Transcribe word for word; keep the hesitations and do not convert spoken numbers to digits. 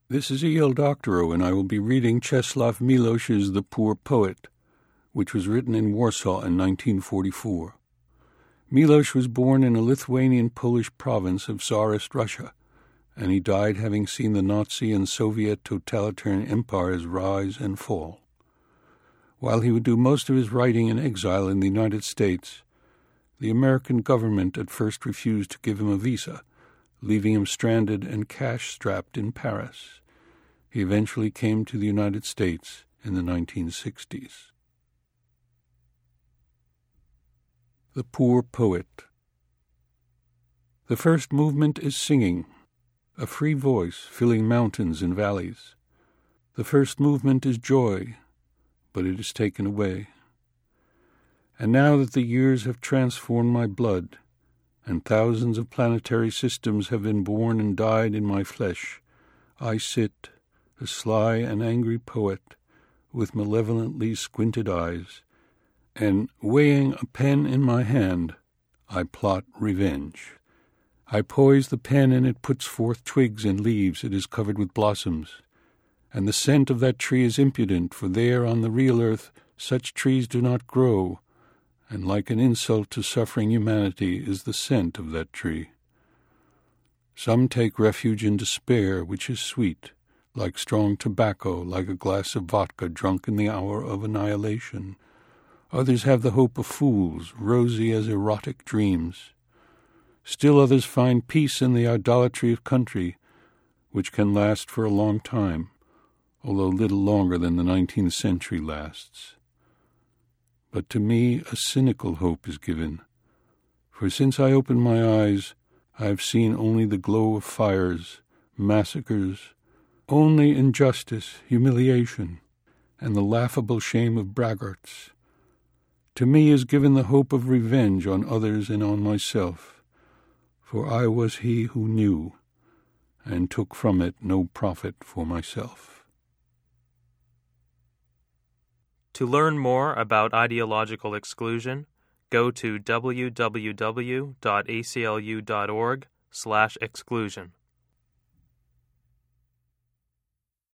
This is E L Doctorow, and I will be reading Czesław Miłosz's The Poor Poet, which was written in Warsaw in nineteen forty-four. Miłosz was born in a Lithuanian-Polish province of Tsarist Russia, and he died having seen the Nazi and Soviet totalitarian empires rise and fall. While he would do most of his writing in exile in the United States, the American government at first refused to give him a visa, leaving him stranded and cash-strapped in Paris. He eventually came to the United States in the nineteen sixties. The Poor Poet. The first movement is singing, a free voice filling mountains and valleys. The first movement is joy, but it is taken away. And now that the years have transformed my blood, and thousands of planetary systems have been born and died in my flesh, I sit, a sly and angry poet, with malevolently squinted eyes, and, weighing a pen in my hand, I plot revenge. I poise the pen, and it puts forth twigs and leaves. It is covered with blossoms. And the scent of that tree is impudent, for there on the real earth such trees do not grow, and like an insult to suffering humanity is the scent of that tree. Some take refuge in despair, which is sweet, like strong tobacco, like a glass of vodka drunk in the hour of annihilation. Others have the hope of fools, rosy as erotic dreams. Still others find peace in the idolatry of country, which can last for a long time, although little longer than the nineteenth century lasts. But to me a cynical hope is given, for since I opened my eyes, I have seen only the glow of fires, massacres, only injustice, humiliation, and the laughable shame of braggarts. To me is given the hope of revenge on others and on myself, for I was he who knew, and took from it no profit for myself. To learn more about ideological exclusion, go to w w w dot a c l u dot org slash exclusion.